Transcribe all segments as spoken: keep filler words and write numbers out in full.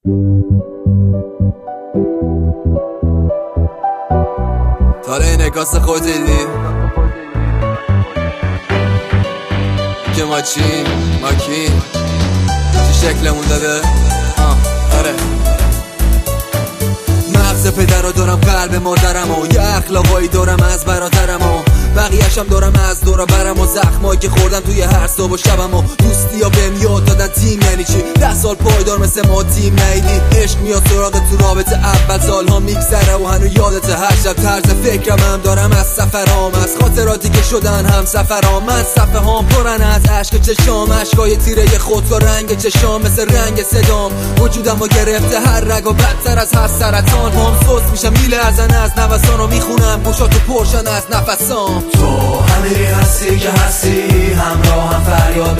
تاره نکاس خودیلی که ما چی؟ ما کی؟ چه شکلمون داده؟ آه آره مغز پدر دارم، قلب مادرم و یه اخلاقایی دارم از برادرم و بقیه‌شم دارم از دورا برم و زخمایی که خوردم توی هر صبح و شبم و دوستی ها بهم یاد دادن تیم یعنی چی. ده سال پایدار مثل ما تیم نیدی، عشق میاد سراغ تو رابطه اول، سالها میگذره و هنو یادت هر شب. طرز فکرم هم دارم از سفرام، از خاطراتی که شدن هم سفرام. من صفحه هام پرن از عشق چشام، عشقای تیره خودکار رنگ چشام مثل رنگ صدام. وجودم رو گرفته هر رگ و بدتر از هر سرطان. پام سوس میشم میلرزن از نوسان و میخونم گوشاتو پرشن از نفسام. تو همیری هستی که هستی، همراه هم فریاد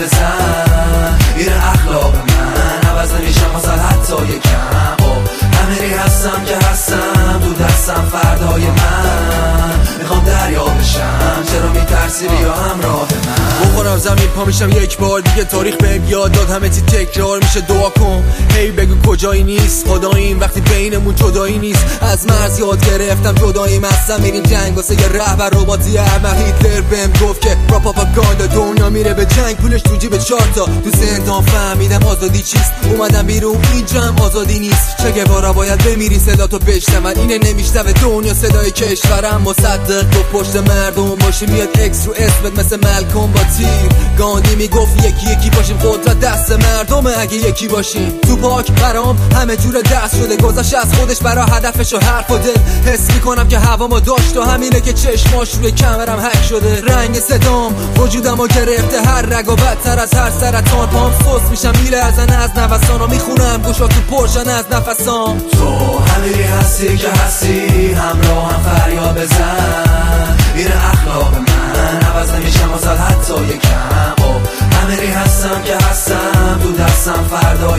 بزن. این اخلاق من عوض نمیشم واسه حتی یکم. همیری هستم که هستم، تو دستم فردای من. میخوام دریا بشم، چرا میترسی بیا همراه من. بخورم زمین پا میشم یک بار دیگه، تاریخ بهم یاد داد همه چی تکرار میشه. دعا کن هی بگو کجایی نیست خداییم وقتی بینمون جدایی نیست. از مرز یاد گرفتم جداییم، هستم میریم جنگ واسه یه رهبر رباتی. احمد هیتلر بهم گفت که را پروپاگاندا دنیا میره به جنگ، پولش تو جیب چارتا. تو زندان فهمیدم آزادی چیست، اومدم بیرون اینجا هم آزادی نیست. چه گوارا باید بمیری صدا تو بشنون، اینه نمیشنوه دنیا صدای کشورم. مصدق تو پشت مردم باشی میاد اکس رو اسمت مثل ملکم با تیر. گاندی میگفت یکی یکی باشیم، قدرت دست مردمه اگه یکی باشیم. تو پاک برام همه جور دست شده، گذشت از خودش برا هدفش و حرف و دل. حس میکنم که هوامو داشت و همینه که چشماش روی کمرم هک شده. رنگ صدام وجودمو گرفته هر رگ و بدتر از هر سرطان. پام سوس میشم میلرزن از نوسان و میخونم گوشاتو پرشن از نفسام. تو همیری هستی که هستی، همراه هم فریاد بزن. این اخلاق من عوض نمیشم واسه حتی یکم. همیری هستم که هستم، تو دستم فردای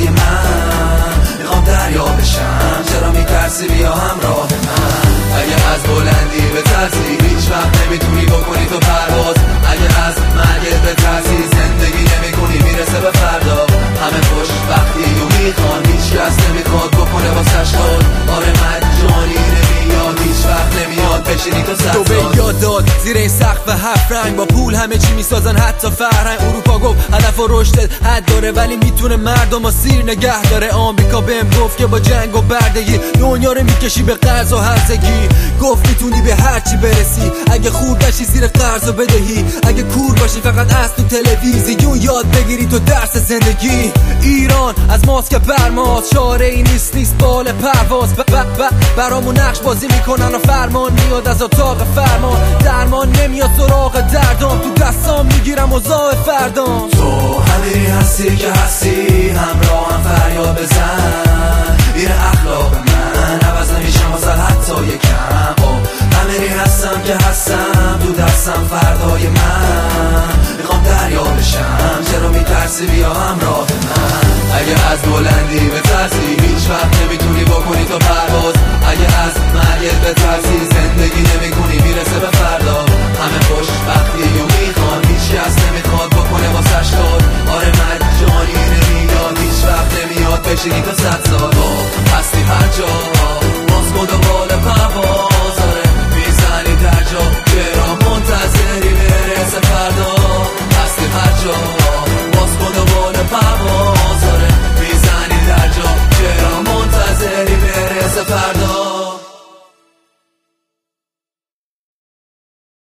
من. میخوام دریا بشم، چرا میترسی بیا همراه من. اگه از بلندی به ترسی هیچ وقت نمیتونی بکنی تو پرواز. اگه از مرگت به ترسی زندگی نمیکنی میرسه به فردا. همه خوش وقتی و میخوان، هیچ کس نمیخواد بکنه واسش کار. آره مجانی نمیاد، هیچ وقت نمیاد بشینی تو سر. تو به یاد داد زیر این سقف هفت رنگ، با پول همه چی میسازن حتی فرهنگ. اروپا گفت هدف و رشدت حد داره ولی میتونه مردم و سیر نگه داره. آمریکا بهم گفت که با جنگ و بردگی دنیا رو میکشی به قرض و هرزگی. گفت میتونی به هر چی برسی اگه خورد نشی زیر قرض و بدهی. اگه کور باشی فقط از تو تلویزیون یاد بگیری تو درس زندگی. ایران از ماست که برماز، چاره ای نیست نیست بال پرواز. ب ب ب برامون نقش بازی میکنن و فرمان میاد از اتاق فرمان. درمان نمیاد سراغ دردام، تو دستام میگیرم اوضاع فردام. تو همیری هستی که هستی، همراه هم فریاد بزن. این اخلاق من عوض نمیشم واسه حتی یکم. همیری هستم که هستم، تو دستم فردای من. میخوام دریا بشم، چرا میترسی بیا همراه من. اگه از بلندی به ترسی هیچ وقت نمیتونی بکنی تو پرواز. اگه از مرگت به ترسی زندگی نمیکنی میرسه به فردا. همه خوش وقتی و میخوان، هیچ کس نمیخواد بکنه واسش کار. آره مجانی نمیاد، هیچ وقت نمیاد بشینی تو صد سال. هستی هر جا باز کن دنبال پرواز. آره میزنی در جا، چرا منتظری برسه فردا. هستی هر جا